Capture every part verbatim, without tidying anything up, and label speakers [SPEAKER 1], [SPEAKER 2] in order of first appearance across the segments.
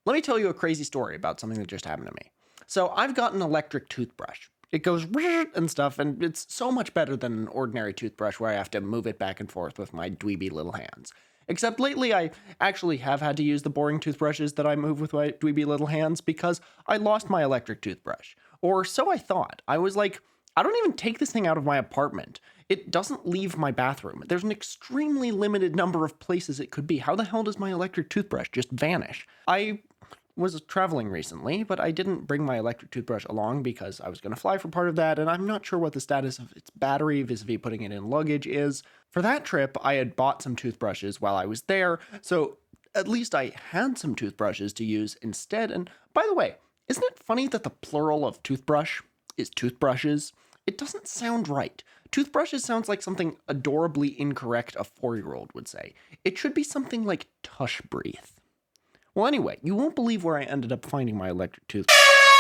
[SPEAKER 1] Let me tell you a crazy story about something that just happened to me. So I've got an electric toothbrush. It goes and stuff, and it's so much better than an ordinary toothbrush where I have to move it back and forth with my dweeby little hands. Except lately I actually have had to use the boring toothbrushes that I move with my dweeby little hands because I lost my electric toothbrush. Or so I thought. I was like, I don't even take this thing out of my apartment. It doesn't leave my bathroom. There's an extremely limited number of places it could be. How the hell does my electric toothbrush just vanish? I was traveling recently, but I didn't bring my electric toothbrush along because I was going to fly for part of that, and I'm not sure what the status of its battery vis-a-vis putting it in luggage is. For that trip, I had bought some toothbrushes while I was there, so at least I had some toothbrushes to use instead. And by the way, isn't it funny that the plural of toothbrush is toothbrushes? It doesn't sound right. Toothbrushes sounds like something adorably incorrect a four-year-old would say. It should be something like tush breath. Well, anyway, you won't believe where I ended up finding my electric toothbrush.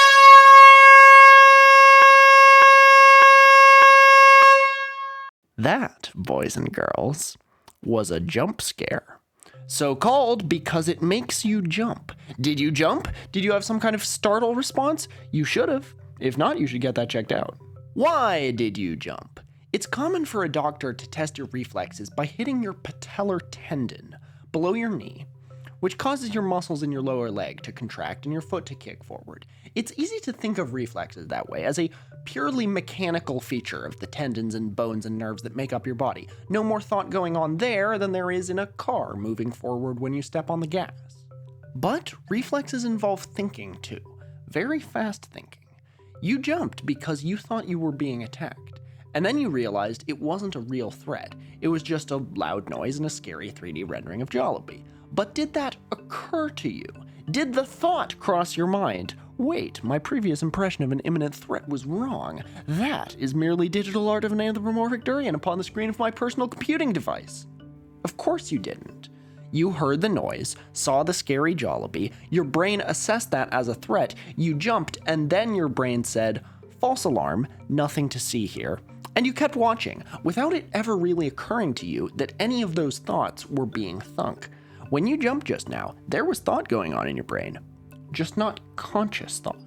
[SPEAKER 1] That, boys and girls, was a jump scare. So called because it makes you jump. Did you jump? Did you have some kind of startle response? You should have. If not, you should get that checked out. Why did you jump? It's common for a doctor to test your reflexes by hitting your patellar tendon below your knee, which causes your muscles in your lower leg to contract and your foot to kick forward. It's easy to think of reflexes that way, as a purely mechanical feature of the tendons and bones and nerves that make up your body. No more thought going on there than there is in a car moving forward when you step on the gas. But reflexes involve thinking too, very fast thinking. You jumped because you thought you were being attacked, and then you realized it wasn't a real threat. It was just a loud noise and a scary three D rendering of Jollibee. But did that occur to you? Did the thought cross your mind? Wait, my previous impression of an imminent threat was wrong. That is merely digital art of an anthropomorphic durian upon the screen of my personal computing device. Of course you didn't. You heard the noise, saw the scary Jollibee, your brain assessed that as a threat, you jumped, and then your brain said, false alarm, nothing to see here. And you kept watching, without it ever really occurring to you that any of those thoughts were being thunk. When you jumped just now, there was thought going on in your brain, just not conscious thought.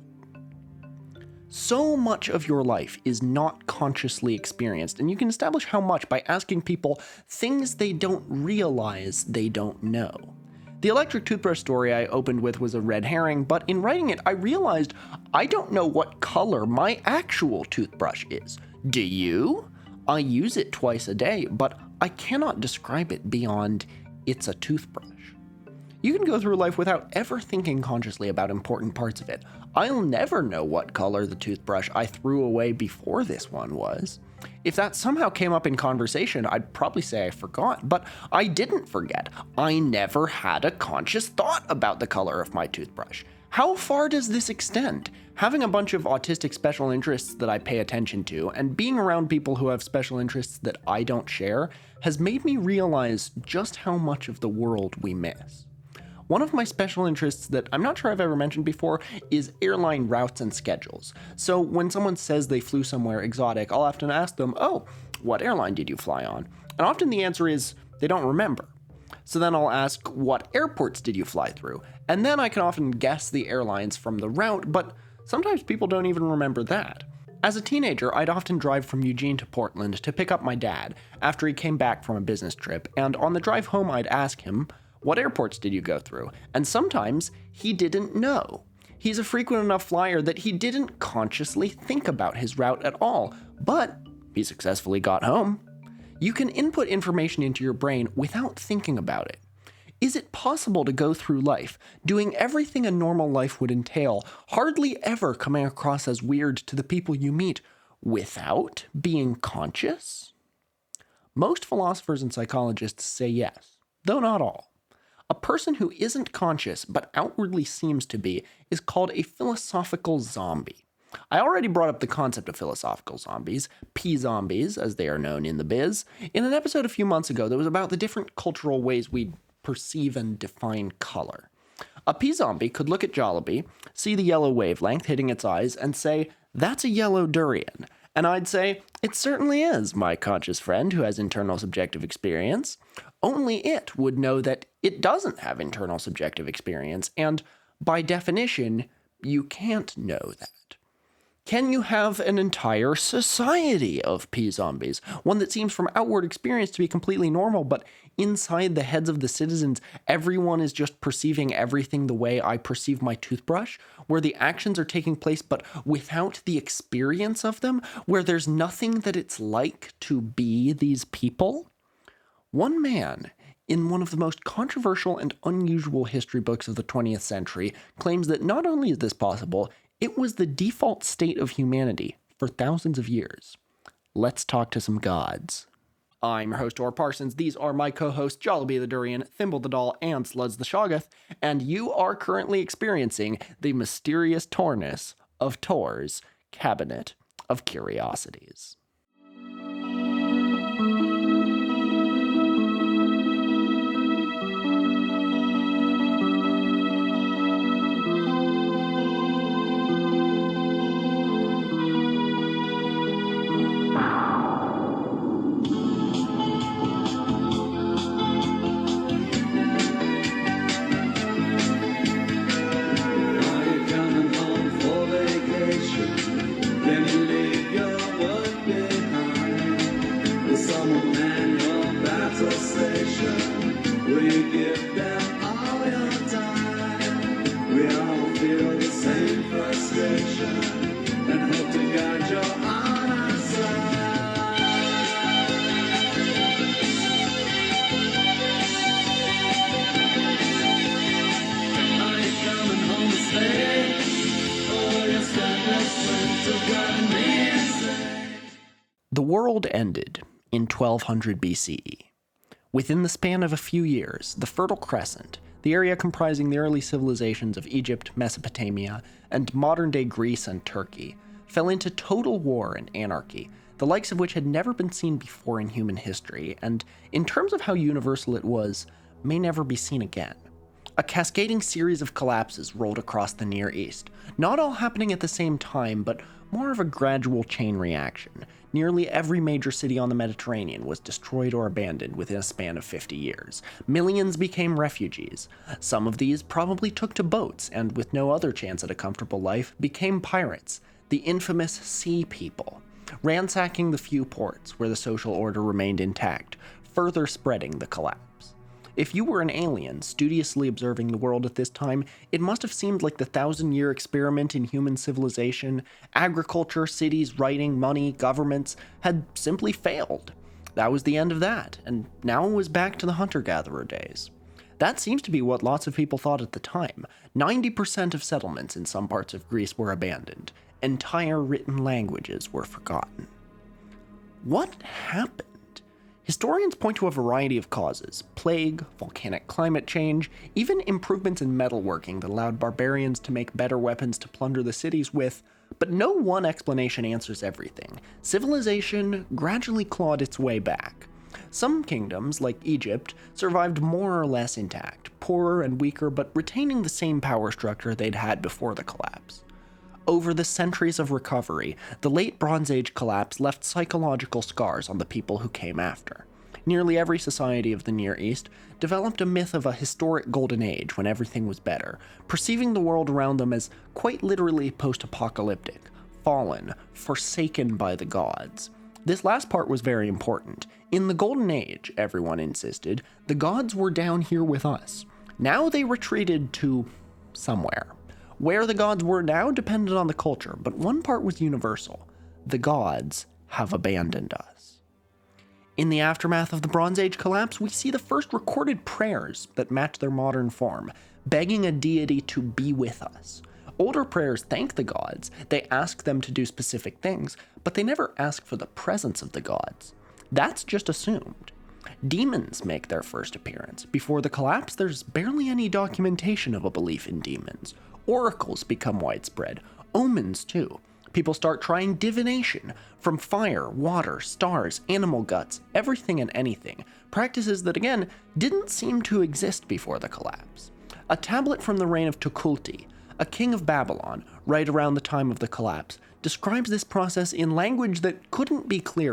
[SPEAKER 1] So much of your life is not consciously experienced, and you can establish how much by asking people things they don't realize they don't know. The electric toothbrush story I opened with was a red herring, but in writing it, I realized I don't know what color my actual toothbrush is. Do you? I use it twice a day, but I cannot describe it beyond it's a toothbrush. You can go through life without ever thinking consciously about important parts of it. I'll never know what color the toothbrush I threw away before this one was. If that somehow came up in conversation, I'd probably say I forgot, but I didn't forget. I never had a conscious thought about the color of my toothbrush. How far does this extend? Having a bunch of autistic special interests that I pay attention to, and being around people who have special interests that I don't share, has made me realize just how much of the world we miss. One of my special interests that I'm not sure I've ever mentioned before is airline routes and schedules. So when someone says they flew somewhere exotic, I'll often ask them, oh, what airline did you fly on? And often the answer is, they don't remember. So then I'll ask, what airports did you fly through? And then I can often guess the airlines from the route, but sometimes people don't even remember that. As a teenager, I'd often drive from Eugene to Portland to pick up my dad after he came back from a business trip, and on the drive home I'd ask him, what airports did you go through? And sometimes he didn't know. He's a frequent enough flyer that he didn't consciously think about his route at all, but he successfully got home. You can input information into your brain without thinking about it. Is it possible to go through life, doing everything a normal life would entail, hardly ever coming across as weird to the people you meet, without being conscious? Most philosophers and psychologists say yes, though not all. A person who isn't conscious but outwardly seems to be is called a philosophical zombie. I already brought up the concept of philosophical zombies, P-zombies as they are known in the biz, in an episode a few months ago that was about the different cultural ways we perceive and define color. A P-zombie could look at Jollibee, see the yellow wavelength hitting its eyes, and say, that's a yellow durian. And I'd say, it certainly is, my conscious friend who has internal subjective experience. Only it would know that it doesn't have internal subjective experience, and By definition, you can't know that. Can you have an entire society of pea zombies? One that seems from outward experience to be completely normal, but inside the heads of the citizens, everyone is just perceiving everything the way I perceive my toothbrush, where the actions are taking place but without the experience of them, where there's nothing that it's like to be these people? One man, in one of the most controversial and unusual history books of the twentieth century, claims that not only is this possible, it was the default state of humanity for thousands of years. Let's talk to some gods. I'm your host, Or Parsons. These are my co-hosts, Jollibee the Durian, Thimble the Doll, and Sluds the Shoggoth, and you are currently experiencing the mysterious tourness of Tor's Cabinet of Curiosities. The world ended in twelve hundred B C E. Within the span of a few years, the Fertile Crescent, the area comprising the early civilizations of Egypt, Mesopotamia, and modern-day Greece and Turkey, fell into total war and anarchy, the likes of which had never been seen before in human history, and, in terms of how universal it was, may never be seen again. A cascading series of collapses rolled across the Near East, not all happening at the same time, but more of a gradual chain reaction. Nearly every major city on the Mediterranean was destroyed or abandoned within a span of fifty years. Millions became refugees. Some of these probably took to boats, and with no other chance at a comfortable life, became pirates, the infamous Sea People, ransacking the few ports where the social order remained intact, further spreading the collapse. If you were an alien studiously observing the world at this time, it must have seemed like the thousand-year experiment in human civilization. Agriculture, cities, writing, money, governments had simply failed. That was the end of that, and now it was back to the hunter-gatherer days. That seems to be what lots of people thought at the time. ninety percent of settlements in some parts of Greece were abandoned. Entire written languages were forgotten. What happened? Historians point to a variety of causes: plague, volcanic climate change, even improvements in metalworking that allowed barbarians to make better weapons to plunder the cities with, but no one explanation answers everything. Civilization gradually clawed its way back. Some kingdoms, like Egypt, survived more or less intact, poorer and weaker, but retaining the same power structure they'd had before the collapse. Over the centuries of recovery, the late Bronze Age collapse left psychological scars on the people who came after. Nearly every society of the Near East developed a myth of a historic golden age when everything was better, perceiving the world around them as quite literally post-apocalyptic, fallen, forsaken by the gods. This last part was very important. In the Golden Age, everyone insisted, the gods were down here with us. Now they retreated to somewhere. Where the gods were now depended on the culture, but one part was universal. The gods have abandoned us. In the aftermath of the Bronze Age collapse, we see the first recorded prayers that match their modern form, begging a deity to be with us. Older prayers thank the gods, they ask them to do specific things, but they never ask for the presence of the gods. That's just assumed. Demons make their first appearance. Before the collapse, there's barely any documentation of a belief in demons. Oracles become widespread. Omens, too. People start trying divination from fire, water, stars, animal guts, everything and anything. Practices that, again, didn't seem to exist before the collapse. A tablet from the reign of Tukulti, a king of Babylon, right around the time of the collapse, describes this process in language that couldn't be clearer.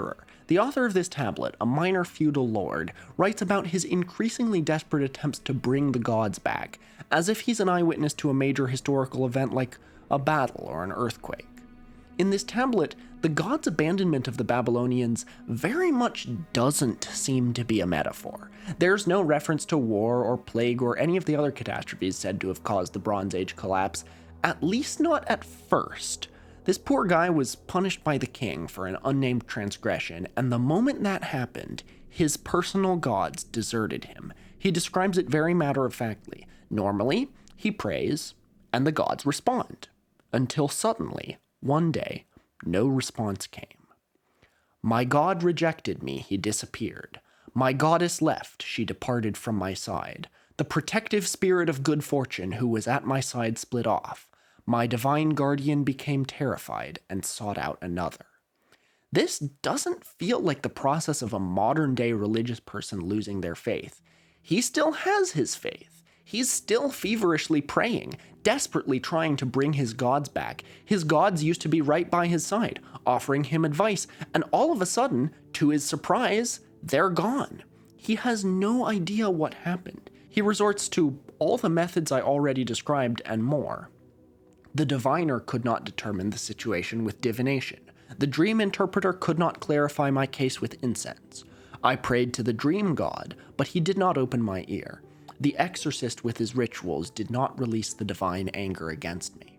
[SPEAKER 1] The author of this tablet, a minor feudal lord, writes about his increasingly desperate attempts to bring the gods back, as if he's an eyewitness to a major historical event like a battle or an earthquake. In this tablet, the gods' abandonment of the Babylonians very much doesn't seem to be a metaphor. There's no reference to war or plague or any of the other catastrophes said to have caused the Bronze Age collapse, at least not at first. This poor guy was punished by the king for an unnamed transgression, and the moment that happened, his personal gods deserted him. He describes it very matter-of-factly. Normally, he prays, and the gods respond. Until suddenly, one day, no response came. My God rejected me, he disappeared. My goddess left, she departed from my side. The protective spirit of good fortune who was at my side split off. My divine guardian became terrified and sought out another. This doesn't feel like the process of a modern-day religious person losing their faith. He still has his faith. He's still feverishly praying, desperately trying to bring his gods back. His gods used to be right by his side, offering him advice, and all of a sudden, to his surprise, they're gone. He has no idea what happened. He resorts to all the methods I already described and more. The diviner could not determine the situation with divination. The dream interpreter could not clarify my case with incense. I prayed to the dream god, but he did not open my ear. The exorcist with his rituals did not release the divine anger against me.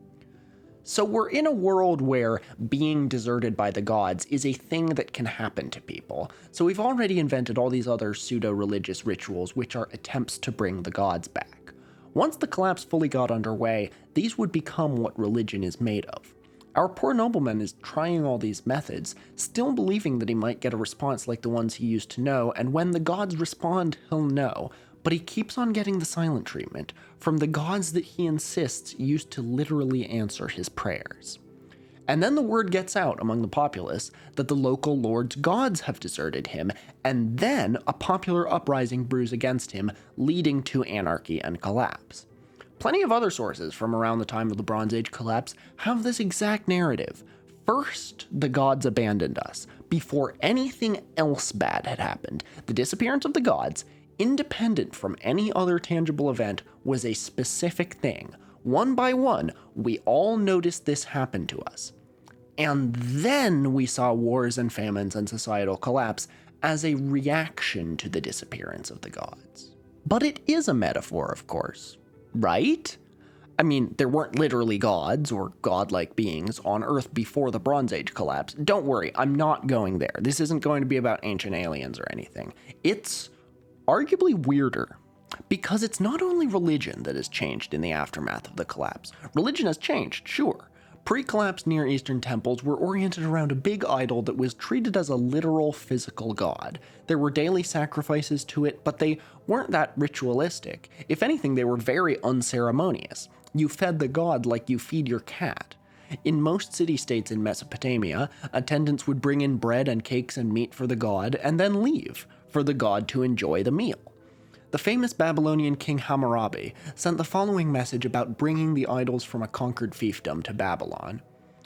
[SPEAKER 1] So we're in a world where being deserted by the gods is a thing that can happen to people. So we've already invented all these other pseudo-religious rituals which are attempts to bring the gods back. Once the collapse fully got underway, these would become what religion is made of. Our poor nobleman is trying all these methods, still believing that he might get a response like the ones he used to know, and when the gods respond, he'll know. But he keeps on getting the silent treatment from the gods that he insists used to literally answer his prayers. And then the word gets out among the populace that the local lord's gods have deserted him, and then a popular uprising brews against him, leading to anarchy and collapse. Plenty of other sources from around the time of the Bronze Age collapse have this exact narrative. First, the gods abandoned us, before anything else bad had happened. The disappearance of the gods, independent from any other tangible event, was a specific thing. One by one, we all noticed this happen to us. And then we saw wars and famines and societal collapse as a reaction to the disappearance of the gods. But it is a metaphor, of course, right? I mean, there weren't literally gods or godlike beings on Earth before the Bronze Age collapse. Don't worry, I'm not going there. This isn't going to be about ancient aliens or anything. It's arguably weirder, because it's not only religion that has changed in the aftermath of the collapse. Religion has changed, sure. Pre-collapse Near Eastern temples were oriented around a big idol that was treated as a literal physical god. There were daily sacrifices to it, but they weren't that ritualistic. If anything, they were very unceremonious. You fed the god like you feed your cat. In most city-states in Mesopotamia, attendants would bring in bread and cakes and meat for the god, and then leave, for the god to enjoy the meal. The famous Babylonian king Hammurabi sent the following message about bringing the idols from a conquered fiefdom to Babylon.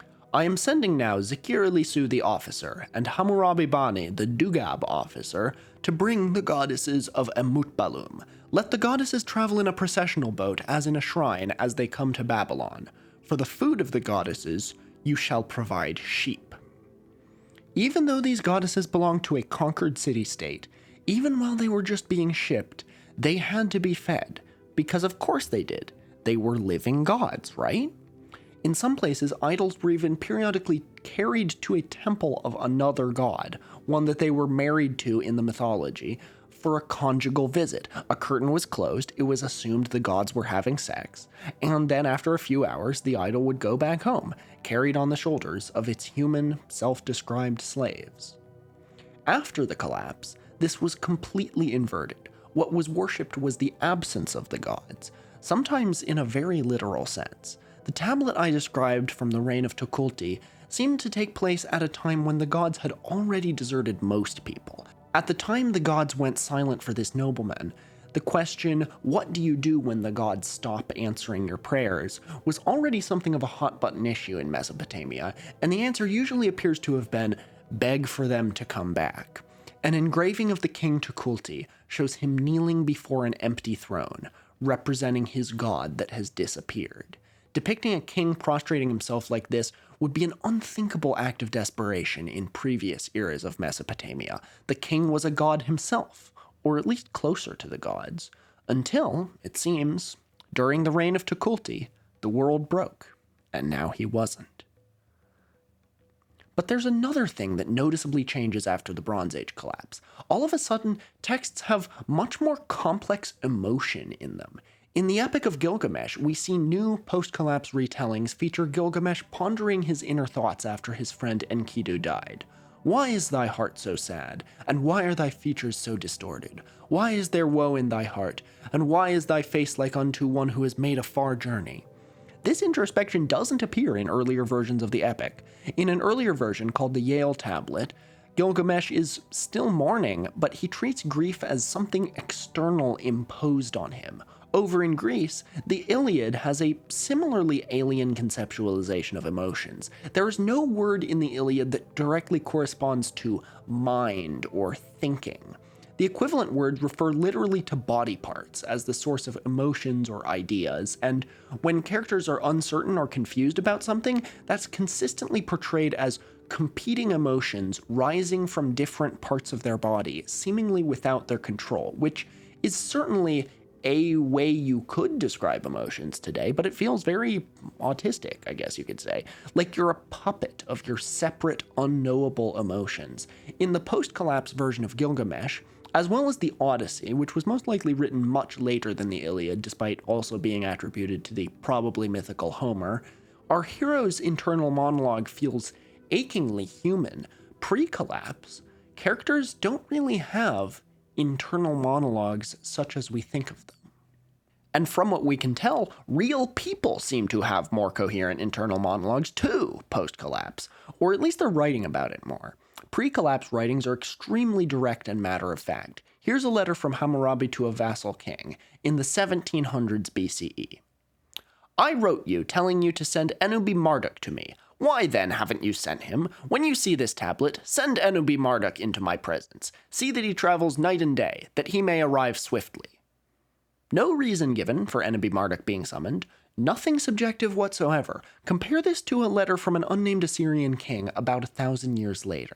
[SPEAKER 1] I am sending now Zikir-Lisu the officer, and Hammurabi Bani the Dugab officer, to bring the goddesses of Emutbalum. Let the goddesses travel in a processional boat as in a shrine as they come to Babylon. For the food of the goddesses, you shall provide sheep. Even though these goddesses belonged to a conquered city-state, even while they were just being shipped, they had to be fed, because of course they did. They were living gods, right? In some places, idols were even periodically carried to a temple of another god, one that they were married to in the mythology, for a conjugal visit. A curtain was closed, it was assumed the gods were having sex, and then after a few hours, the idol would go back home, carried on the shoulders of its human, self-described slaves. After the collapse, this was completely inverted. What was worshipped was the absence of the gods, sometimes in a very literal sense. The tablet I described from the reign of Tukulti seemed to take place at a time when the gods had already deserted most people. At the time the gods went silent for this nobleman, the question, what do you do when the gods stop answering your prayers, was already something of a hot-button issue in Mesopotamia, and the answer usually appears to have been, beg for them to come back. An engraving of the king Tukulti shows him kneeling before an empty throne, representing his god that has disappeared. Depicting a king prostrating himself like this would be an unthinkable act of desperation in previous eras of Mesopotamia. The king was a god himself, or at least closer to the gods, until, it seems, during the reign of Tukulti, the world broke, and now he wasn't. But there's another thing that noticeably changes after the Bronze Age collapse. All of a sudden, texts have much more complex emotion in them. In the Epic of Gilgamesh, we see new post-collapse retellings feature Gilgamesh pondering his inner thoughts after his friend Enkidu died. Why is thy heart so sad? And why are thy features so distorted? Why is there woe in thy heart? And why is thy face like unto one who has made a far journey? This introspection doesn't appear in earlier versions of the epic. In an earlier version called the Yale Tablet, Gilgamesh is still mourning, but he treats grief as something external imposed on him. Over in Greece, the Iliad has a similarly alien conceptualization of emotions. There is no word in the Iliad that directly corresponds to mind or thinking. The equivalent words refer literally to body parts as the source of emotions or ideas, and when characters are uncertain or confused about something, that's consistently portrayed as competing emotions rising from different parts of their body, seemingly without their control, which is certainly a way you could describe emotions today, but it feels very autistic, I guess you could say. Like you're a puppet of your separate, unknowable emotions. In the post-collapse version of Gilgamesh, as well as the Odyssey, which was most likely written much later than the Iliad, despite also being attributed to the probably mythical Homer, our hero's internal monologue feels achingly human. Pre-collapse, characters don't really have internal monologues such as we think of them. And from what we can tell, real people seem to have more coherent internal monologues too, post-collapse, or at least they're writing about it more. Pre-collapse writings are extremely direct and matter-of-fact. Here's a letter from Hammurabi to a vassal king in the seventeen hundreds B C E. I wrote you telling you to send Ennubi Marduk to me. Why then haven't you sent him? When you see this tablet, send Ennubi Marduk into my presence. See that he travels night and day, that he may arrive swiftly. No reason given for Ennubi Marduk being summoned. Nothing subjective whatsoever. Compare this to a letter from an unnamed Assyrian king about a thousand years later.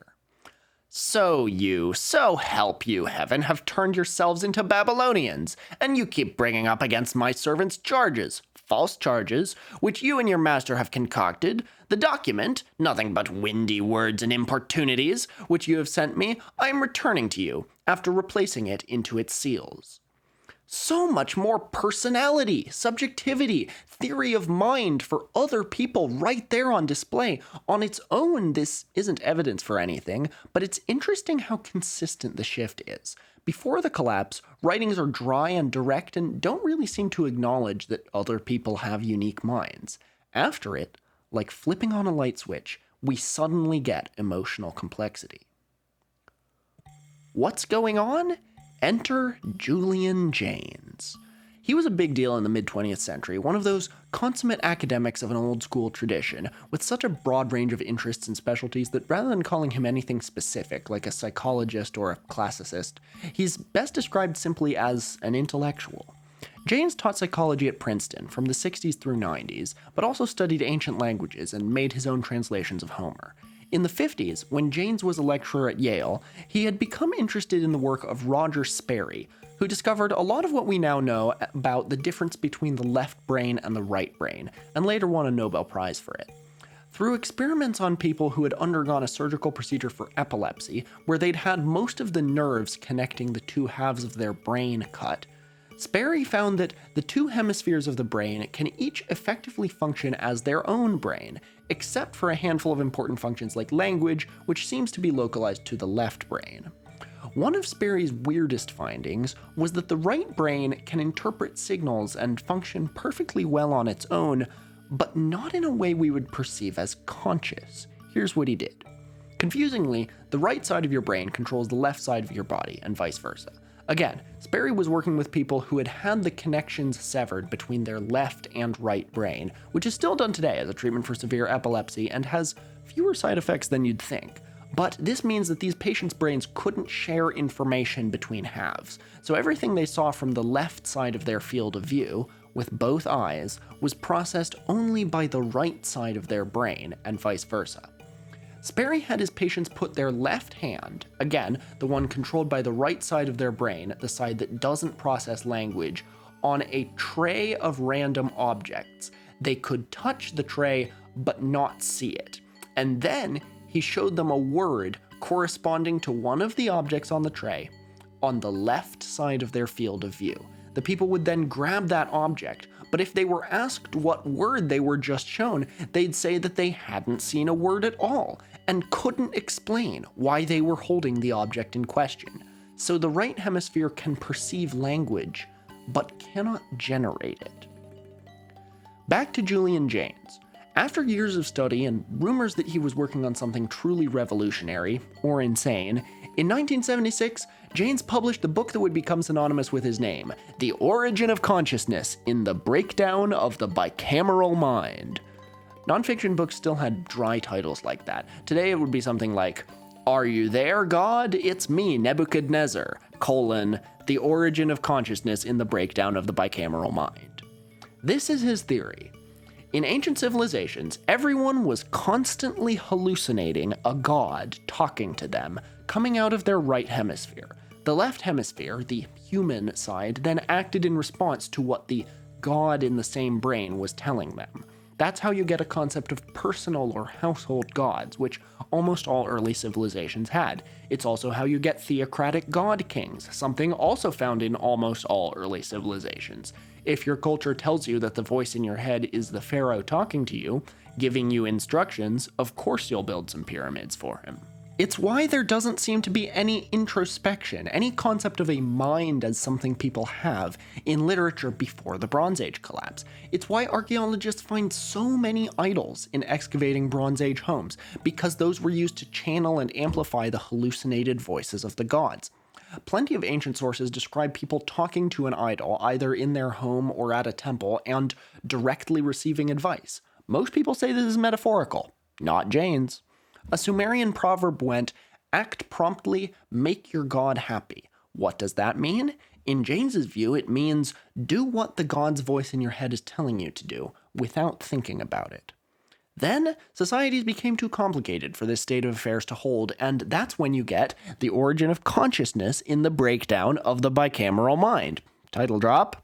[SPEAKER 1] So you, so help you heaven, have turned yourselves into Babylonians, and you keep bringing up against my servants charges, false charges, which you and your master have concocted. The document, nothing but windy words and importunities, which you have sent me, I am returning to you, after replacing it into its seals. So much more personality, subjectivity, theory of mind for other people right there on display. On its own, this isn't evidence for anything, but it's interesting how consistent the shift is. Before the collapse, writings are dry and direct and don't really seem to acknowledge that other people have unique minds. After it, like flipping on a light switch, we suddenly get emotional complexity. What's going on? Enter Julian Jaynes. He was a big deal in the mid-twentieth century, one of those consummate academics of an old-school tradition, with such a broad range of interests and specialties that rather than calling him anything specific, like a psychologist or a classicist, he's best described simply as an intellectual. Jaynes taught psychology at Princeton from the sixties through nineties, but also studied ancient languages and made his own translations of Homer. In the fifties, when Jaynes was a lecturer at Yale, he had become interested in the work of Roger Sperry, who discovered a lot of what we now know about the difference between the left brain and the right brain, and later won a Nobel Prize for it. Through experiments on people who had undergone a surgical procedure for epilepsy, where they'd had most of the nerves connecting the two halves of their brain cut, Sperry found that the two hemispheres of the brain can each effectively function as their own brain, except for a handful of important functions like language, which seems to be localized to the left brain. One of Sperry's weirdest findings was that the right brain can interpret signals and function perfectly well on its own, but not in a way we would perceive as conscious. Here's what he did. Confusingly, the right side of your brain controls the left side of your body, and vice versa. Again, Sperry was working with people who had had the connections severed between their left and right brain, which is still done today as a treatment for severe epilepsy and has fewer side effects than you'd think. But this means that these patients' brains couldn't share information between halves, so everything they saw from the left side of their field of view, with both eyes, was processed only by the right side of their brain, and vice versa. Sperry had his patients put their left hand, again, the one controlled by the right side of their brain, the side that doesn't process language, on a tray of random objects. They could touch the tray, but not see it. And then he showed them a word corresponding to one of the objects on the tray on the left side of their field of view. The people would then grab that object, but if they were asked what word they were just shown, they'd say that they hadn't seen a word at all and couldn't explain why they were holding the object in question. So the right hemisphere can perceive language, but cannot generate it. Back to Julian Jaynes. After years of study and rumors that he was working on something truly revolutionary, or insane, in nineteen seventy-six, Jaynes published the book that would become synonymous with his name, The Origin of Consciousness in the Breakdown of the Bicameral Mind. Nonfiction books still had dry titles like that. Today it would be something like, Are You There, God? It's Me, Nebuchadnezzar, colon, The Origin of Consciousness in the Breakdown of the Bicameral Mind. This is his theory. In ancient civilizations, everyone was constantly hallucinating a god talking to them, coming out of their right hemisphere. The left hemisphere, the human side, then acted in response to what the god in the same brain was telling them. That's how you get a concept of personal or household gods, which almost all early civilizations had. It's also how you get theocratic god kings, something also found in almost all early civilizations. If your culture tells you that the voice in your head is the pharaoh talking to you, giving you instructions, of course you'll build some pyramids for him. It's why there doesn't seem to be any introspection, any concept of a mind as something people have in literature before the Bronze Age collapse. It's why archaeologists find so many idols in excavating Bronze Age homes, because those were used to channel and amplify the hallucinated voices of the gods. Plenty of ancient sources describe people talking to an idol, either in their home or at a temple, and directly receiving advice. Most people say this is metaphorical, not Jaynes. A Sumerian proverb went, act promptly, make your god happy. What does that mean? In Jaynes's view, it means do what the god's voice in your head is telling you to do, without thinking about it. Then, societies became too complicated for this state of affairs to hold, and that's when you get The Origin of Consciousness in the Breakdown of the Bicameral Mind. Title drop.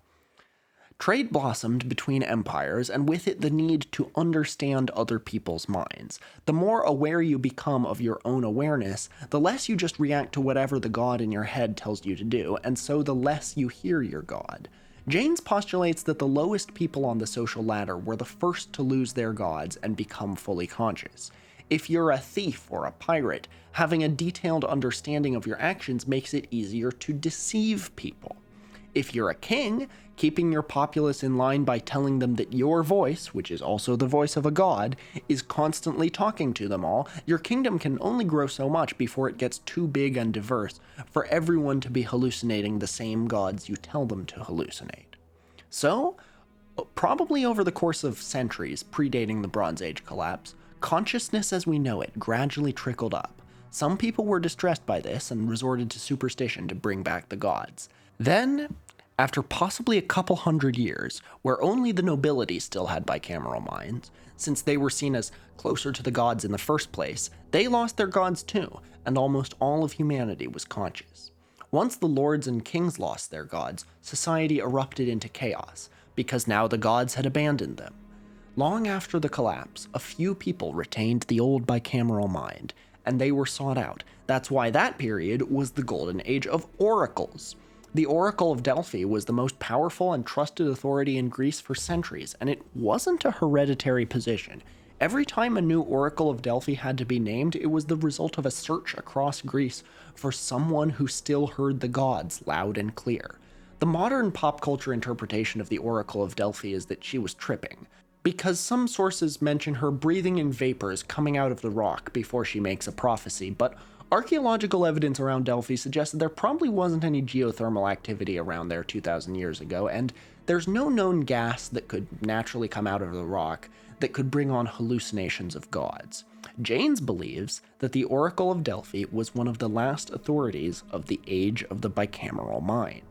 [SPEAKER 1] Trade blossomed between empires, and with it the need to understand other people's minds. The more aware you become of your own awareness, the less you just react to whatever the god in your head tells you to do, and so the less you hear your god. Jaynes postulates that the lowest people on the social ladder were the first to lose their gods and become fully conscious. If you're a thief or a pirate, having a detailed understanding of your actions makes it easier to deceive people. If you're a king, keeping your populace in line by telling them that your voice, which is also the voice of a god, is constantly talking to them all, your kingdom can only grow so much before it gets too big and diverse for everyone to be hallucinating the same gods you tell them to hallucinate. So, probably over the course of centuries predating the Bronze Age collapse, consciousness as we know it gradually trickled up. Some people were distressed by this and resorted to superstition to bring back the gods. Then, after possibly a couple hundred years, where only the nobility still had bicameral minds, since they were seen as closer to the gods in the first place, they lost their gods too, and almost all of humanity was conscious. Once the lords and kings lost their gods, society erupted into chaos, because now the gods had abandoned them. Long after the collapse, a few people retained the old bicameral mind, and they were sought out. That's why that period was the golden age of oracles. The Oracle of Delphi was the most powerful and trusted authority in Greece for centuries, and it wasn't a hereditary position. Every time a new Oracle of Delphi had to be named, it was the result of a search across Greece for someone who still heard the gods loud and clear. The modern pop culture interpretation of the Oracle of Delphi is that she was tripping, because some sources mention her breathing in vapors coming out of the rock before she makes a prophecy, but archaeological evidence around Delphi suggests that there probably wasn't any geothermal activity around there two thousand years ago, and there's no known gas that could naturally come out of the rock that could bring on hallucinations of gods. Janes believes that the Oracle of Delphi was one of the last authorities of the age of the bicameral mind.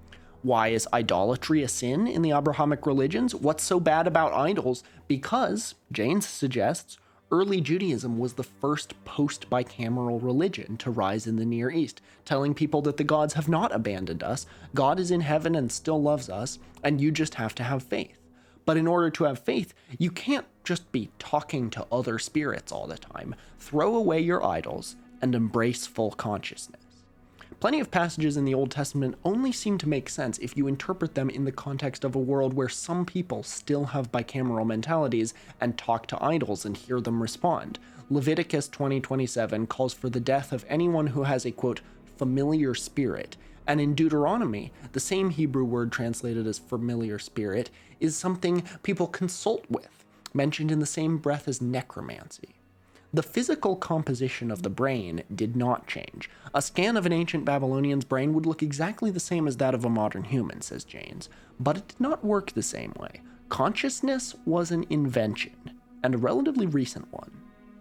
[SPEAKER 1] Why is idolatry a sin in the Abrahamic religions? What's so bad about idols? Because, Janes suggests, early Judaism was the first post-bicameral religion to rise in the Near East, telling people that the gods have not abandoned us, God is in heaven and still loves us, and you just have to have faith. But in order to have faith, you can't just be talking to other spirits all the time. Throw away your idols and embrace full consciousness. Plenty of passages in the Old Testament only seem to make sense if you interpret them in the context of a world where some people still have bicameral mentalities and talk to idols and hear them respond. Leviticus twenty twenty-seven calls for the death of anyone who has a, quote, familiar spirit. And in Deuteronomy, the same Hebrew word translated as familiar spirit is something people consult with, mentioned in the same breath as necromancy. The physical composition of the brain did not change. A scan of an ancient Babylonian's brain would look exactly the same as that of a modern human, says Janes, but it did not work the same way. Consciousness was an invention, and a relatively recent one.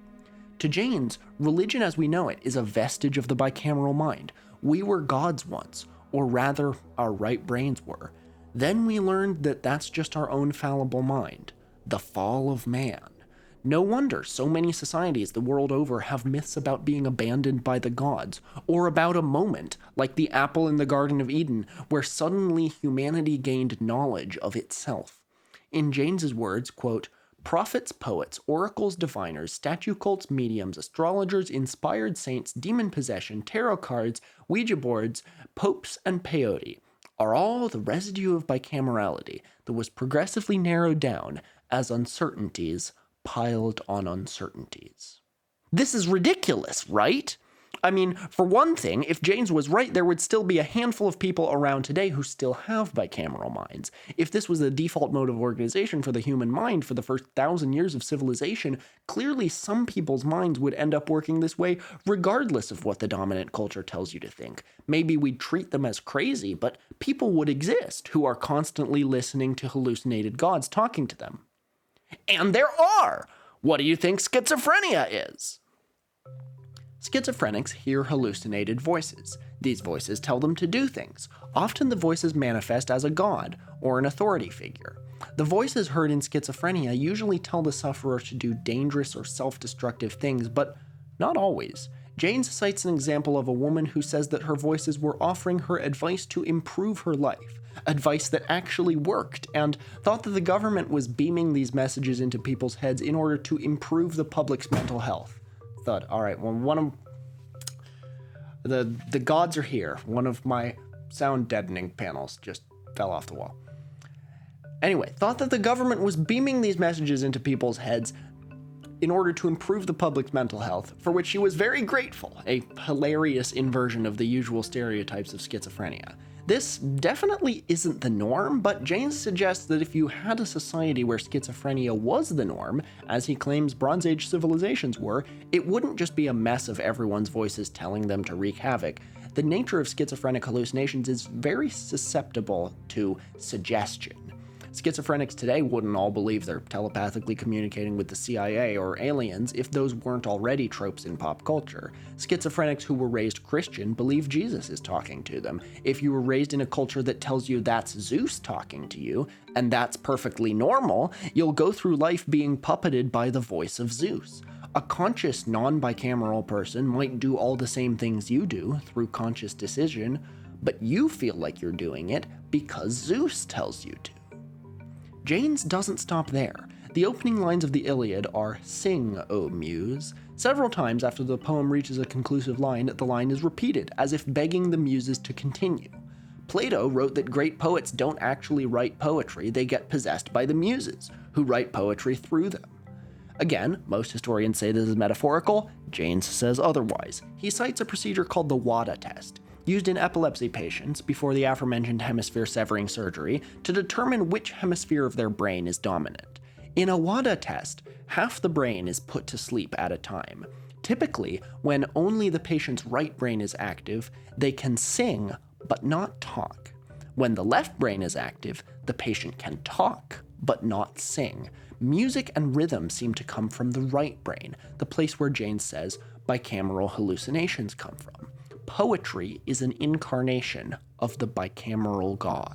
[SPEAKER 1] To Janes, religion as we know it is a vestige of the bicameral mind. We were gods once, or rather, our right brains were. Then we learned that that's just our own fallible mind. The fall of man. No wonder so many societies the world over have myths about being abandoned by the gods, or about a moment, like the apple in the Garden of Eden, where suddenly humanity gained knowledge of itself. In Janes's words, quote, prophets, poets, oracles, diviners, statue cults, mediums, astrologers, inspired saints, demon possession, tarot cards, Ouija boards, popes, and peyote are all the residue of bicamerality that was progressively narrowed down as uncertainties piled on uncertainties. This is ridiculous, right? I mean, for one thing, if Janes was right, there would still be a handful of people around today who still have bicameral minds. If this was the default mode of organization for the human mind for the first thousand years of civilization, clearly some people's minds would end up working this way regardless of what the dominant culture tells you to think. Maybe we'd treat them as crazy, but people would exist who are constantly listening to hallucinated gods talking to them. And there are! What do you think schizophrenia is? Schizophrenics hear hallucinated voices. These voices tell them to do things. Often the voices manifest as a god or an authority figure. The voices heard in schizophrenia usually tell the sufferer to do dangerous or self-destructive things, but not always. Janes cites an example of a woman who says that her voices were offering her advice to improve her life, advice that actually worked, and thought that the government was beaming these messages into people's heads in order to improve the public's mental health. Thought, all right, well, one of the the gods are here. One of my sound deadening panels just fell off the wall. Anyway, thought that the government was beaming these messages into people's heads in order to improve the public's mental health, for which she was very grateful, a hilarious inversion of the usual stereotypes of schizophrenia. This definitely isn't the norm, but Janes suggests that if you had a society where schizophrenia was the norm, as he claims Bronze Age civilizations were, it wouldn't just be a mess of everyone's voices telling them to wreak havoc. The nature of schizophrenic hallucinations is very susceptible to suggestion. Schizophrenics today wouldn't all believe they're telepathically communicating with the C I A or aliens if those weren't already tropes in pop culture. Schizophrenics who were raised Christian believe Jesus is talking to them. If you were raised in a culture that tells you that's Zeus talking to you, and that's perfectly normal, you'll go through life being puppeted by the voice of Zeus. A conscious, non-bicameral person might do all the same things you do through conscious decision, but you feel like you're doing it because Zeus tells you to. Janes doesn't stop there. The opening lines of the Iliad are, "Sing, O Muse." Several times after the poem reaches a conclusive line, the line is repeated, as if begging the muses to continue. Plato wrote that great poets don't actually write poetry, they get possessed by the muses, who write poetry through them. Again, most historians say this is metaphorical. Janes says otherwise. He cites a procedure called the WADA test, used in epilepsy patients before the aforementioned hemisphere severing surgery to determine which hemisphere of their brain is dominant. In a WADA test, half the brain is put to sleep at a time. Typically, when only the patient's right brain is active, they can sing but not talk. When the left brain is active, the patient can talk but not sing. Music and rhythm seem to come from the right brain, the place where Janes says bicameral hallucinations come from. Poetry is an incarnation of the bicameral God.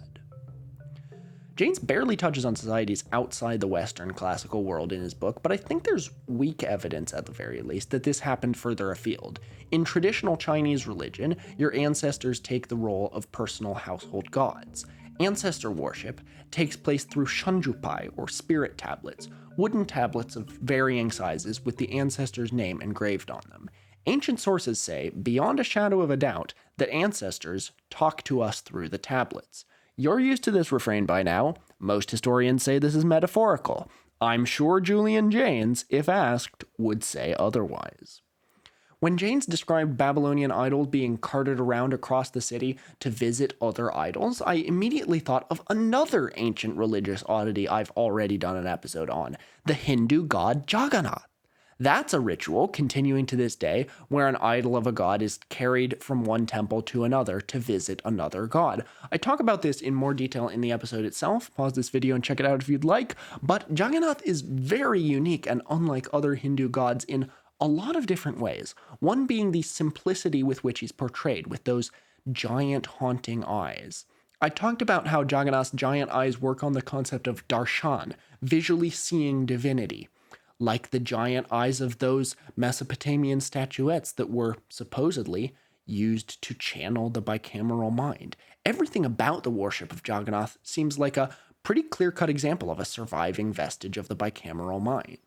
[SPEAKER 1] Janes barely touches on societies outside the Western classical world in his book, but I think there's weak evidence, at the very least, that this happened further afield. In traditional Chinese religion, your ancestors take the role of personal household gods. Ancestor worship takes place through shanjupai, or spirit tablets, wooden tablets of varying sizes with the ancestor's name engraved on them. Ancient sources say, beyond a shadow of a doubt, that ancestors talk to us through the tablets. You're used to this refrain by now. Most historians say this is metaphorical. I'm sure Julian Janes, if asked, would say otherwise. When Janes described Babylonian idols being carted around across the city to visit other idols, I immediately thought of another ancient religious oddity I've already done an episode on, the Hindu god Jagannath. That's a ritual continuing to this day where an idol of a god is carried from one temple to another to visit another god. I talk about this in more detail in the episode itself. Pause this video and check it out if you'd like. But Jagannath is very unique and unlike other Hindu gods in a lot of different ways. One being the simplicity with which he's portrayed, with those giant haunting eyes. I talked about how Jagannath's giant eyes work on the concept of darshan, visually seeing divinity, like the giant eyes of those Mesopotamian statuettes that were supposedly used to channel the bicameral mind. Everything about the worship of Jagannath seems like a pretty clear-cut example of a surviving vestige of the bicameral mind.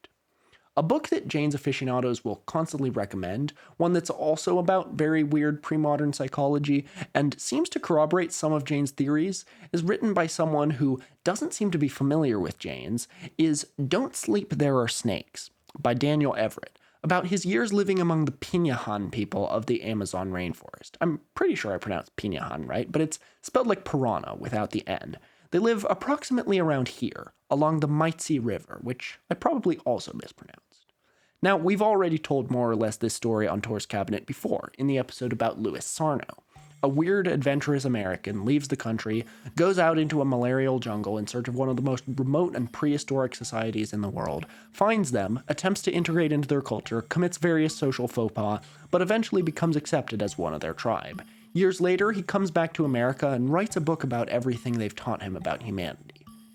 [SPEAKER 1] A book that Janes aficionados will constantly recommend, one that's also about very weird pre-modern psychology and seems to corroborate some of Janes' theories, is written by someone who doesn't seem to be familiar with Janes, is Don't Sleep, There Are Snakes, by Daniel Everett, about his years living among the Pinahan people of the Amazon rainforest. I'm pretty sure I pronounced Pinahan right, but it's spelled like piranha without the N. They live approximately around here, along the Meitzi River, which I probably also mispronounced. Now, we've already told more or less this story on Tor's Cabinet before, in the episode about Louis Sarno. A weird, adventurous American leaves the country, goes out into a malarial jungle in search of one of the most remote and prehistoric societies in the world, finds them, attempts to integrate into their culture, commits various social faux pas, but eventually becomes accepted as one of their tribe. Years later, he comes back to America and writes a book about everything they've taught him about humanity.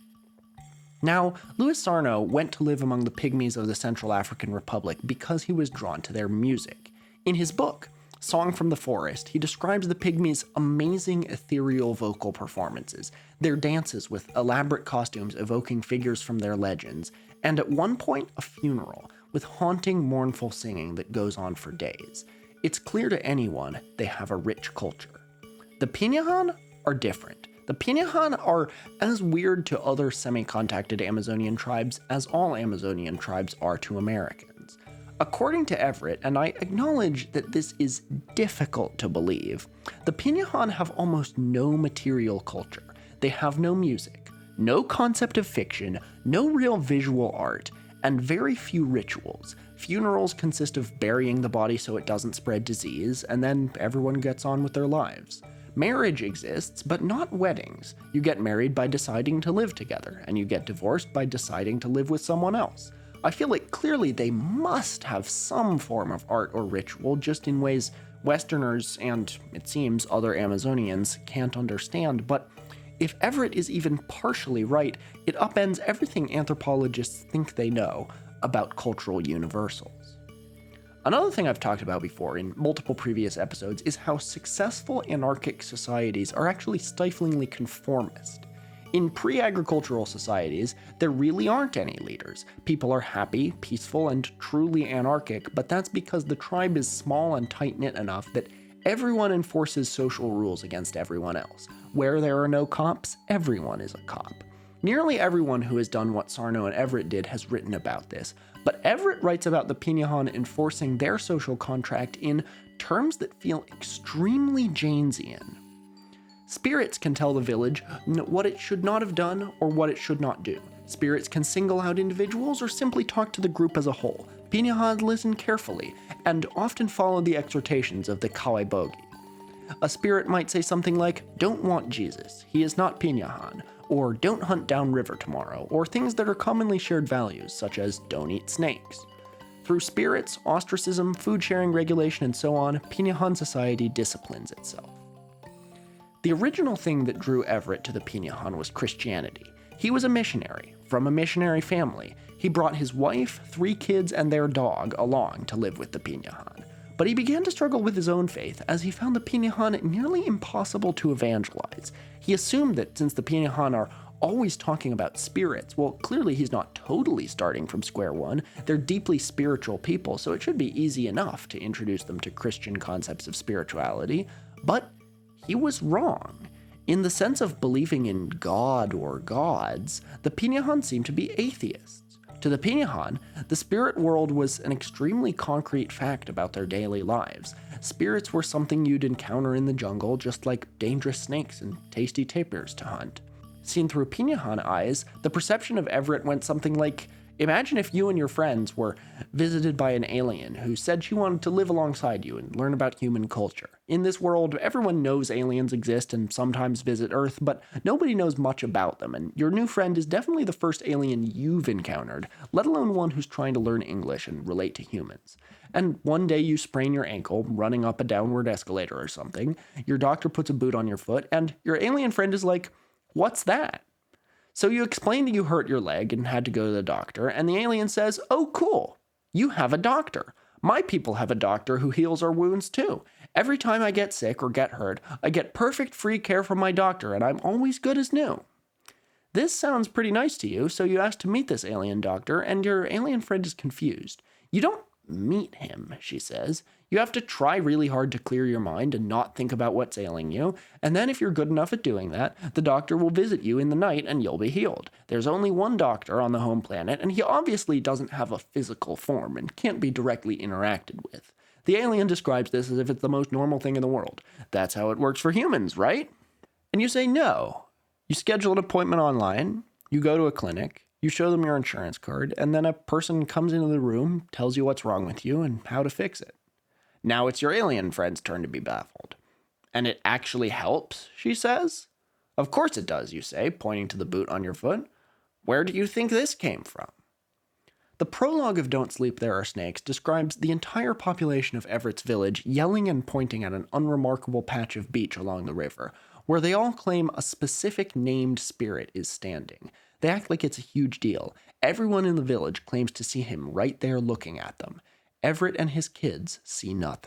[SPEAKER 1] Now, Louis Sarno went to live among the Pygmies of the Central African Republic because he was drawn to their music. In his book, Song from the Forest, he describes the Pygmies' amazing ethereal vocal performances, their dances with elaborate costumes evoking figures from their legends, and at one point, a funeral with haunting, mournful singing that goes on for days. It's clear to anyone they have a rich culture. The Pinahan are different. The Pinahan are as weird to other semi-contacted Amazonian tribes as all Amazonian tribes are to Americans. According to Everett, and I acknowledge that this is difficult to believe, the Pinahan have almost no material culture. They have no music, no concept of fiction, no real visual art, and very few rituals. Funerals consist of burying the body so it doesn't spread disease, and then everyone gets on with their lives. Marriage exists, but not weddings. You get married by deciding to live together, and you get divorced by deciding to live with someone else. I feel like clearly they must have some form of art or ritual, just in ways Westerners and, it seems, other Amazonians can't understand, but if Everett is even partially right, it upends everything anthropologists think they know about cultural universals. Another thing I've talked about before in multiple previous episodes is how successful anarchic societies are actually stiflingly conformist. In pre-agricultural societies, there really aren't any leaders. People are happy, peaceful, and truly anarchic, but that's because the tribe is small and tight-knit enough that everyone enforces social rules against everyone else. Where there are no cops, everyone is a cop. Nearly everyone who has done what Sarno and Everett did has written about this, but Everett writes about the Pinahan enforcing their social contract in terms that feel extremely Janesian. Spirits can tell the village what it should not have done or what it should not do. Spirits can single out individuals or simply talk to the group as a whole. Pinahan listen carefully and often follow the exhortations of the Kawaibogi. A spirit might say something like, "Don't want Jesus, he is not Pinahan," or don't hunt downriver tomorrow, or things that are commonly shared values, such as don't eat snakes. Through spirits, ostracism, food sharing regulation, and so on, Pinihan society disciplines itself. The original thing that drew Everett to the Pinihan was Christianity. He was a missionary, from a missionary family. He brought his wife, three kids, and their dog along to live with the Pinihan. But he began to struggle with his own faith as he found the Pinihan nearly impossible to evangelize. He assumed that since the Pinihan are always talking about spirits, well, clearly he's not totally starting from square one. They're deeply spiritual people, so it should be easy enough to introduce them to Christian concepts of spirituality. But he was wrong. In the sense of believing in God or gods, the Pinihan seemed to be atheists. To the Pinihan, the spirit world was an extremely concrete fact about their daily lives. Spirits were something you'd encounter in the jungle, just like dangerous snakes and tasty tapirs to hunt. Seen through Pinihan eyes, the perception of Everett went something like, imagine if you and your friends were visited by an alien who said she wanted to live alongside you and learn about human culture. In this world, everyone knows aliens exist and sometimes visit Earth, but nobody knows much about them, and your new friend is definitely the first alien you've encountered, let alone one who's trying to learn English and relate to humans. And one day you sprain your ankle running up a downward escalator or something, your doctor puts a boot on your foot, and your alien friend is like, "What's that?" So you explain that you hurt your leg and had to go to the doctor, and the alien says, "Oh, cool, you have a doctor. My people have a doctor who heals our wounds too. Every time I get sick or get hurt, I get perfect free care from my doctor, and I'm always good as new." This sounds pretty nice to you, so you ask to meet this alien doctor, and your alien friend is confused. You don't meet him, she says. You have to try really hard to clear your mind and not think about what's ailing you, and then if you're good enough at doing that, the doctor will visit you in the night and you'll be healed. There's only one doctor on the home planet, and he obviously doesn't have a physical form and can't be directly interacted with. The alien describes this as if it's the most normal thing in the world. That's how it works for humans, right? And you say no. You schedule an appointment online, you go to a clinic, you show them your insurance card, and then a person comes into the room, tells you what's wrong with you and how to fix it. Now it's your alien friend's turn to be baffled. And it actually helps, she says. Of course it does, you say, pointing to the boot on your foot. Where do you think this came from? The prologue of Don't Sleep, There Are Snakes describes the entire population of Everett's village yelling and pointing at an unremarkable patch of beach along the river, where they all claim a specific named spirit is standing. They act like it's a huge deal. Everyone in the village claims to see him right there looking at them. Everett and his kids see nothing.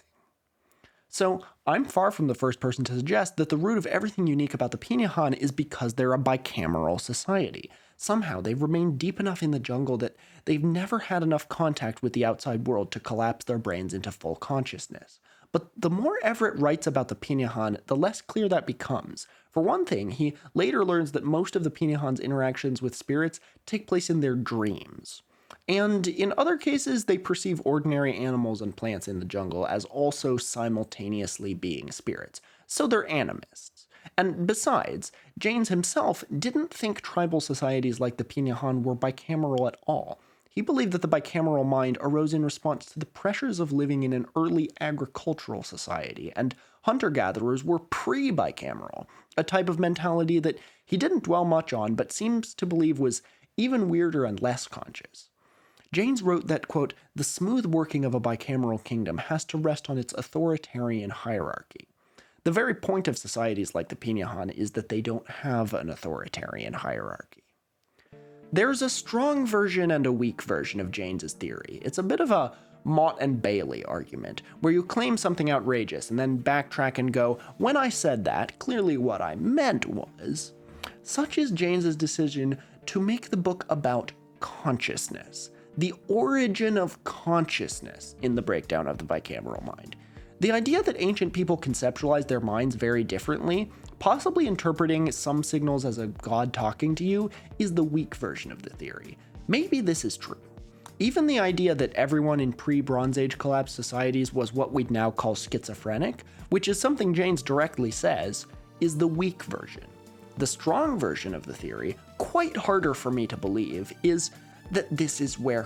[SPEAKER 1] So, I'm far from the first person to suggest that the root of everything unique about the Pinihan is because they're a bicameral society. Somehow, they've remained deep enough in the jungle that they've never had enough contact with the outside world to collapse their brains into full consciousness. But the more Everett writes about the Pinihan, the less clear that becomes. For one thing, he later learns that most of the Pinihan's interactions with spirits take place in their dreams. And in other cases, they perceive ordinary animals and plants in the jungle as also simultaneously being spirits. So they're animists. And besides, Janes himself didn't think tribal societies like the Pinihan were bicameral at all. He believed that the bicameral mind arose in response to the pressures of living in an early agricultural society, and hunter-gatherers were pre-bicameral, a type of mentality that he didn't dwell much on but seems to believe was even weirder and less conscious. Janes wrote that, quote, "the smooth working of a bicameral kingdom has to rest on its authoritarian hierarchy." The very point of societies like the Pinihan is that they don't have an authoritarian hierarchy. There's a strong version and a weak version of Janes's theory. It's a bit of a Mott and Bailey argument, where you claim something outrageous and then backtrack and go, when I said that, clearly what I meant was. Such is Janes's decision to make the book about consciousness. The origin of consciousness in the breakdown of the bicameral mind. The idea that ancient people conceptualized their minds very differently, possibly interpreting some signals as a god talking to you, is the weak version of the theory. Maybe this is true. Even the idea that everyone in pre-Bronze Age collapsed societies was what we'd now call schizophrenic, which is something Janes directly says, is the weak version. The strong version of the theory, quite harder for me to believe, is that this is where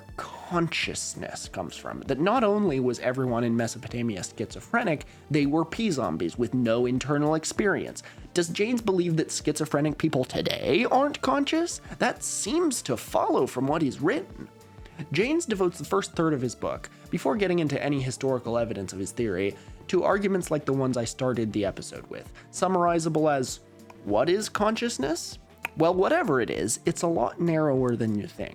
[SPEAKER 1] consciousness comes from. That not only was everyone in Mesopotamia schizophrenic, they were P-zombies with no internal experience. Does Jaynes believe that schizophrenic people today aren't conscious? That seems to follow from what he's written. Jaynes devotes the first third of his book, before getting into any historical evidence of his theory, to arguments like the ones I started the episode with, summarizable as, what is consciousness? Well, whatever it is, it's a lot narrower than you think.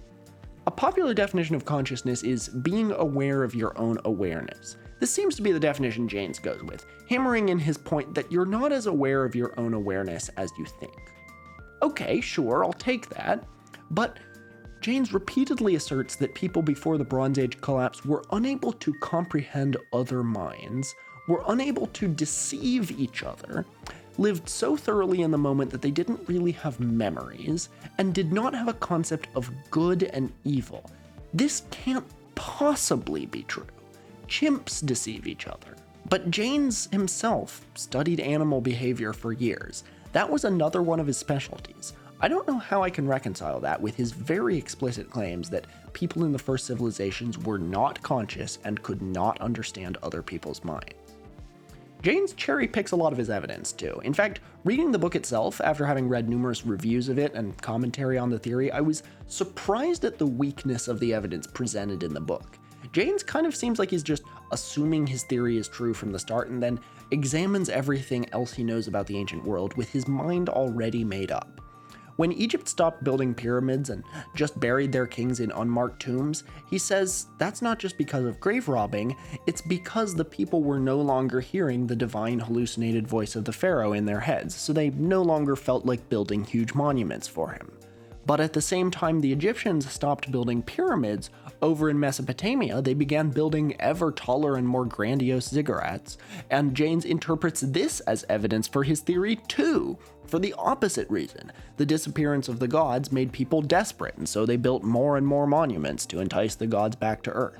[SPEAKER 1] A popular definition of consciousness is being aware of your own awareness. This seems to be the definition Jaynes goes with, hammering in his point that you're not as aware of your own awareness as you think. Okay, sure, I'll take that, but Jaynes repeatedly asserts that people before the Bronze Age collapse were unable to comprehend other minds, were unable to deceive each other, lived so thoroughly in the moment that they didn't really have memories, and did not have a concept of good and evil. This can't possibly be true. Chimps deceive each other. But Jaynes himself studied animal behavior for years. That was another one of his specialties. I don't know how I can reconcile that with his very explicit claims that people in the first civilizations were not conscious and could not understand other people's minds. Jaynes cherry picks a lot of his evidence, too. In fact, reading the book itself, after having read numerous reviews of it and commentary on the theory, I was surprised at the weakness of the evidence presented in the book. Jaynes kind of seems like he's just assuming his theory is true from the start and then examines everything else he knows about the ancient world with his mind already made up. When Egypt stopped building pyramids and just buried their kings in unmarked tombs, he says that's not just because of grave robbing, it's because the people were no longer hearing the divine hallucinated voice of the pharaoh in their heads, so they no longer felt like building huge monuments for him. But at the same time the Egyptians stopped building pyramids, over in Mesopotamia they began building ever taller and more grandiose ziggurats, and Jaynes interprets this as evidence for his theory too, for the opposite reason. The disappearance of the gods made people desperate, and so they built more and more monuments to entice the gods back to Earth.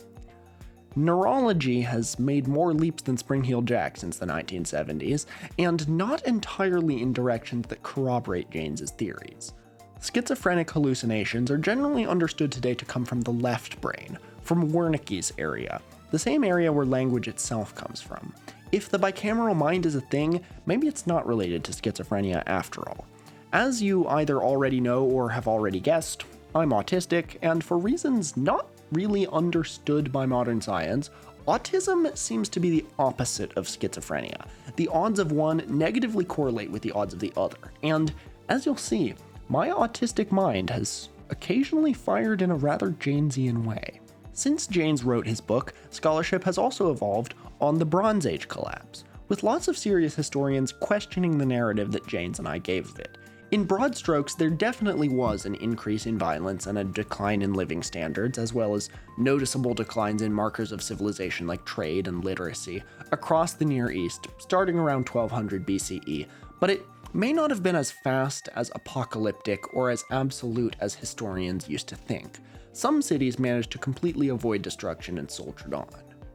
[SPEAKER 1] Neurology has made more leaps than Spring-Heeled Jack since the nineteen seventies, and not entirely in directions that corroborate Jaynes' theories. Schizophrenic hallucinations are generally understood today to come from the left brain, from Wernicke's area, the same area where language itself comes from. If the bicameral mind is a thing, maybe it's not related to schizophrenia after all. As you either already know or have already guessed, I'm autistic, and for reasons not really understood by modern science, autism seems to be the opposite of schizophrenia. The odds of one negatively correlate with the odds of the other, and as you'll see, my autistic mind has occasionally fired in a rather Jaynesian way. Since Jaynes wrote his book, scholarship has also evolved on the Bronze Age collapse, with lots of serious historians questioning the narrative that Jaynes and I gave of it. In broad strokes, there definitely was an increase in violence and a decline in living standards, as well as noticeable declines in markers of civilization like trade and literacy across the Near East, starting around twelve hundred B C E, but it may not have been as fast, as apocalyptic, or as absolute as historians used to think. Some cities managed to completely avoid destruction and soldiered on.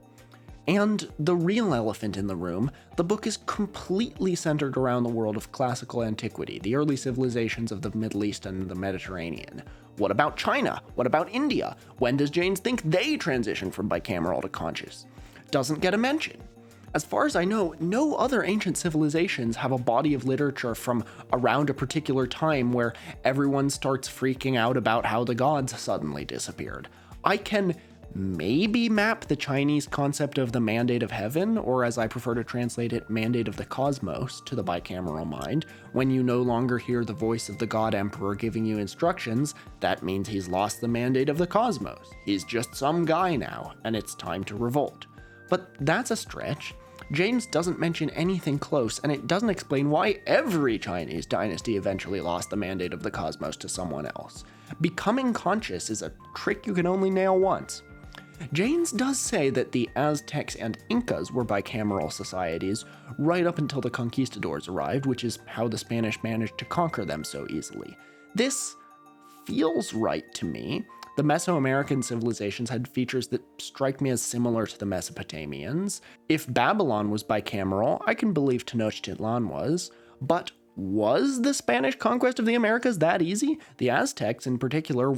[SPEAKER 1] And the real elephant in the room, the book is completely centered around the world of classical antiquity, the early civilizations of the Middle East and the Mediterranean. What about China? What about India? When does Jaynes think they transitioned from bicameral to conscious? Doesn't get a mention. As far as I know, no other ancient civilizations have a body of literature from around a particular time where everyone starts freaking out about how the gods suddenly disappeared. I can maybe map the Chinese concept of the mandate of heaven, or as I prefer to translate it, mandate of the cosmos, to the bicameral mind. When you no longer hear the voice of the god emperor giving you instructions, that means he's lost the mandate of the cosmos. He's just some guy now, and it's time to revolt. But that's a stretch. Jaynes doesn't mention anything close, and it doesn't explain why every Chinese dynasty eventually lost the mandate of the cosmos to someone else. Becoming conscious is a trick you can only nail once. Jaynes does say that the Aztecs and Incas were bicameral societies right up until the conquistadors arrived, which is how the Spanish managed to conquer them so easily. This feels right to me. The Mesoamerican civilizations had features that strike me as similar to the Mesopotamians. If Babylon was bicameral, I can believe Tenochtitlan was, but was the Spanish conquest of the Americas that easy? The Aztecs, in particular,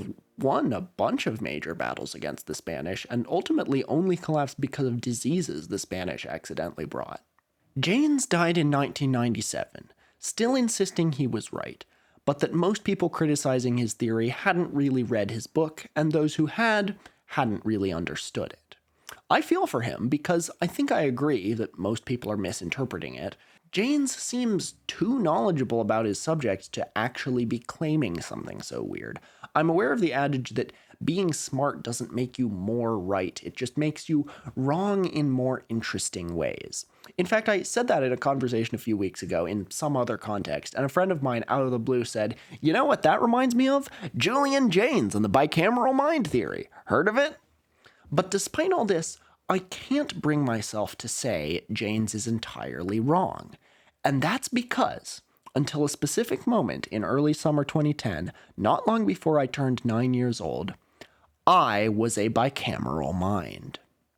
[SPEAKER 1] won a bunch of major battles against the Spanish and ultimately only collapsed because of diseases the Spanish accidentally brought. Janes died in nineteen ninety-seven, still insisting he was right, but that most people criticizing his theory hadn't really read his book, and those who had hadn't really understood it. I feel for him because I think I agree that most people are misinterpreting it. Janes seems too knowledgeable about his subject to actually be claiming something so weird. I'm aware of the adage that being smart doesn't make you more right, it just makes you wrong in more interesting ways. In fact, I said that in a conversation a few weeks ago in some other context, and a friend of mine out of the blue said, "You know what that reminds me of? Julian Jaynes and the bicameral mind theory. Heard of it?" But despite all this, I can't bring myself to say Jaynes is entirely wrong. And that's because, until a specific moment in early summer twenty ten, not long before I turned nine years old, I was a bicameral mind.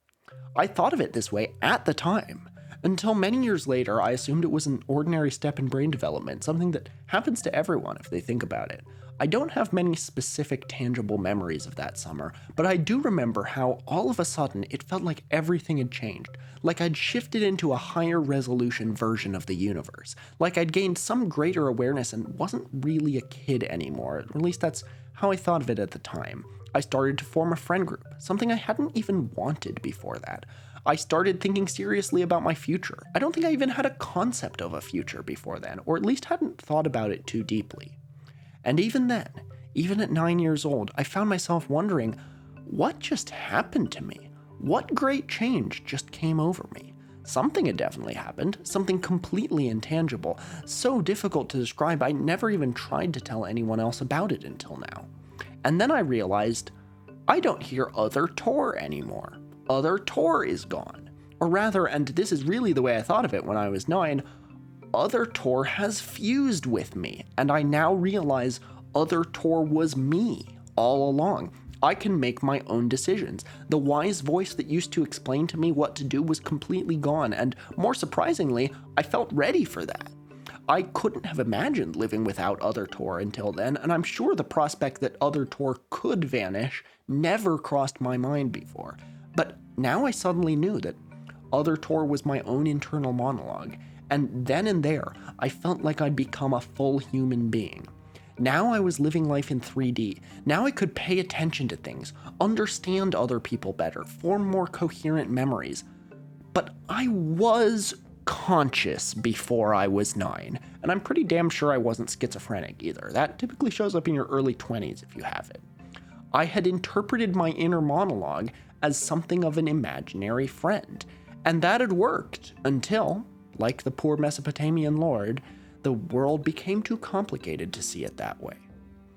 [SPEAKER 1] I thought of it this way at the time. Until many years later, I assumed it was an ordinary step in brain development, something that happens to everyone if they think about it. I don't have many specific tangible memories of that summer, but I do remember how all of a sudden it felt like everything had changed, like I'd shifted into a higher resolution version of the universe, like I'd gained some greater awareness and wasn't really a kid anymore, or at least that's how I thought of it at the time. I started to form a friend group, something I hadn't even wanted before that. I started thinking seriously about my future. I don't think I even had a concept of a future before then, or at least hadn't thought about it too deeply. And even then, even at nine years old, I found myself wondering, what just happened to me? What great change just came over me? Something had definitely happened, something completely intangible, so difficult to describe I never even tried to tell anyone else about it until now. And then I realized, I don't hear Other Tor anymore. Other Tor is gone. Or rather, and this is really the way I thought of it when I was nine, Other Tor has fused with me, and I now realize Other Tor was me all along. I can make my own decisions. The wise voice that used to explain to me what to do was completely gone, and more surprisingly, I felt ready for that. I couldn't have imagined living without Other Tor until then, and I'm sure the prospect that Other Tor could vanish never crossed my mind before. But now I suddenly knew that Other Tor was my own internal monologue, and then and there, I felt like I'd become a full human being. Now I was living life in three D. Now I could pay attention to things, understand other people better, form more coherent memories. But I was conscious before I was nine, and I'm pretty damn sure I wasn't schizophrenic either. That typically shows up in your early twenties if you have it. I had interpreted my inner monologue as something of an imaginary friend, and that had worked until, like the poor Mesopotamian lord, the world became too complicated to see it that way.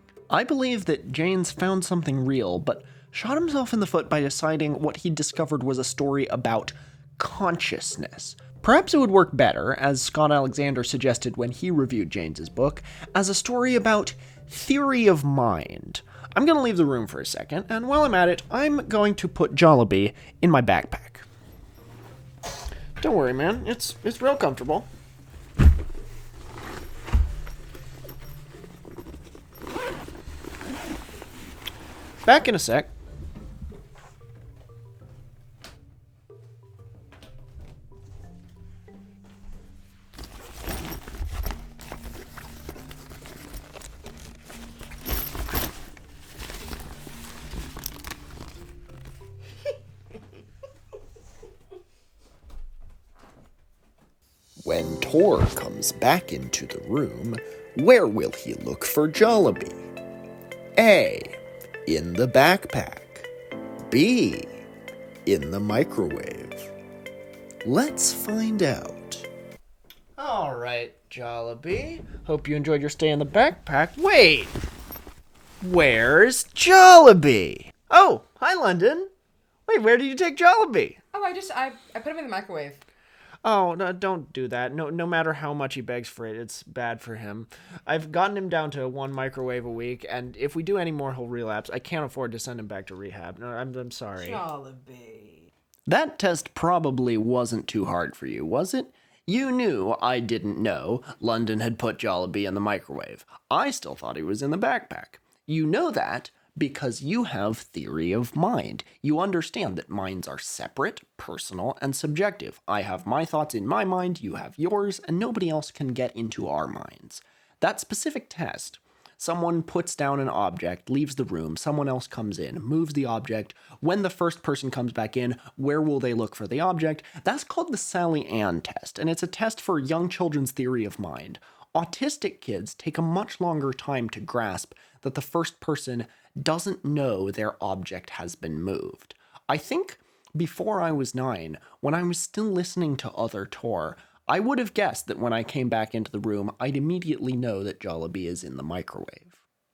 [SPEAKER 1] I believe that Jaynes found something real, but shot himself in the foot by deciding what he'd discovered was a story about consciousness. Perhaps it would work better, as Scott Alexander suggested when he reviewed Jaynes's book, as a story about theory of mind. I'm going to leave the room for a second, and while I'm at it, I'm going to put Jollibee in my backpack. Don't worry, man. It's it's real comfortable. Back in a sec. When Tor comes back into the room, where will he look for Jollibee? A. In the backpack. B. In the microwave. Let's find out. All right, Jollibee. Hope you enjoyed your stay in the backpack. Wait! Where's Jollibee? Oh, hi, London. Wait, where did you take Jollibee?
[SPEAKER 2] Oh, I just, I, I put him in the microwave.
[SPEAKER 1] Oh, no, don't do that. No, no matter how much he begs for it, it's bad for him. I've gotten him down to one microwave a week, and if we do any more, he'll relapse. I can't afford to send him back to rehab. No, I'm, I'm sorry.
[SPEAKER 2] Jollibee.
[SPEAKER 1] That test probably wasn't too hard for you, was it? You knew I didn't know London had put Jollibee in the microwave. I still thought he was in the backpack. You know that Because you have theory of mind. You understand that minds are separate, personal, and subjective. I have my thoughts in my mind, you have yours, and nobody else can get into our minds. That specific test, someone puts down an object, leaves the room, someone else comes in, moves the object. When the first person comes back in, where will they look for the object? That's called the Sally Ann test, and it's a test for young children's theory of mind. Autistic kids take a much longer time to grasp that the first person doesn't know their object has been moved. I think before I was nine, when I was still listening to Other Tor, I would have guessed that when I came back into the room, I'd immediately know that Jollibee is in the microwave.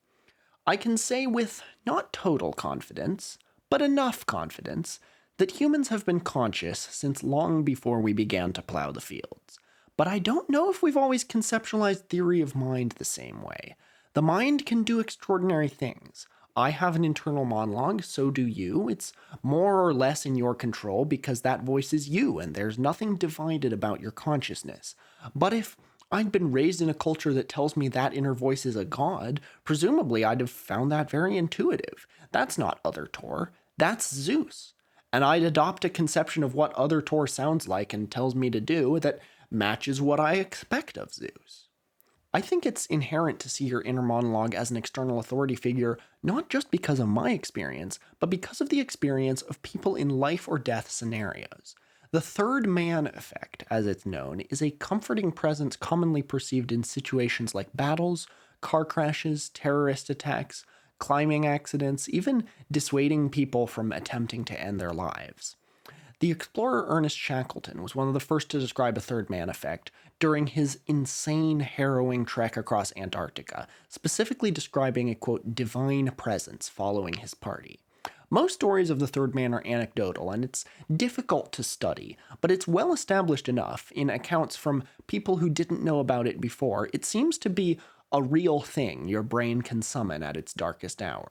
[SPEAKER 1] I can say with not total confidence, but enough confidence, that humans have been conscious since long before we began to plow the fields. But I don't know if we've always conceptualized theory of mind the same way. The mind can do extraordinary things. I have an internal monologue, so do you. It's more or less in your control because that voice is you, and there's nothing divided about your consciousness. But if I'd been raised in a culture that tells me that inner voice is a god, presumably I'd have found that very intuitive. That's not Other Tor, that's Zeus. And I'd adopt a conception of what Other Tor sounds like and tells me to do that matches what I expect of Zeus. I think it's inherent to see your inner monologue as an external authority figure, not just because of my experience, but because of the experience of people in life or death scenarios. The third man effect, as it's known, is a comforting presence commonly perceived in situations like battles, car crashes, terrorist attacks, climbing accidents, even dissuading people from attempting to end their lives. The explorer Ernest Shackleton was one of the first to describe a third man effect during his insane, harrowing trek across Antarctica, specifically describing a, quote, divine presence following his party. Most stories of the third man are anecdotal, and it's difficult to study, but it's well established enough in accounts from people who didn't know about it before. It seems to be a real thing your brain can summon at its darkest hour.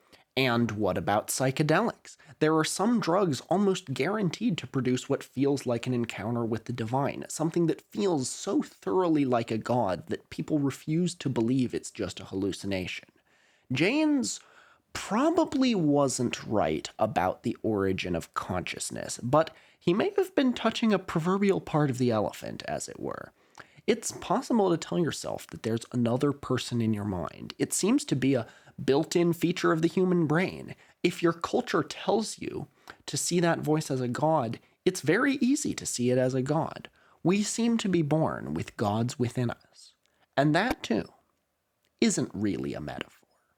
[SPEAKER 1] And what about psychedelics? There are some drugs almost guaranteed to produce what feels like an encounter with the divine, something that feels so thoroughly like a god that people refuse to believe it's just a hallucination. Jaynes probably wasn't right about the origin of consciousness, but he may have been touching a proverbial part of the elephant, as it were. It's possible to tell yourself that there's another person in your mind. It seems to be a built-in feature of the human brain. If your culture tells you to see that voice as a god, it's very easy to see it as a god. We seem to be born with gods within us. And that, too, isn't really a metaphor.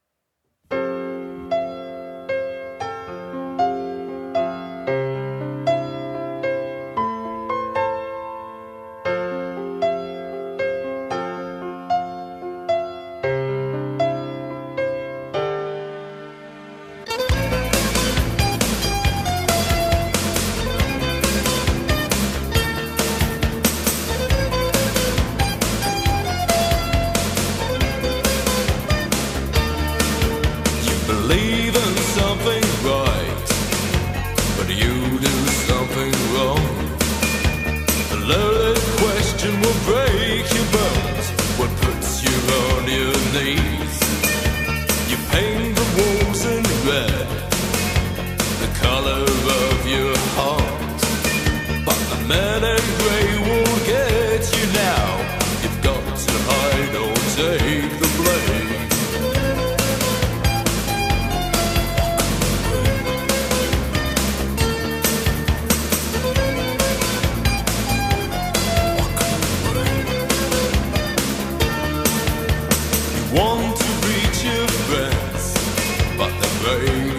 [SPEAKER 3] Believe in something right, but you do something wrong. A loaded question will break your bones, what puts you on your knees. You paint the walls in red, the color of your heart, but the man in grey won't get you now. You've got to hide or take the blame. Want to reach your friends, but they're brave.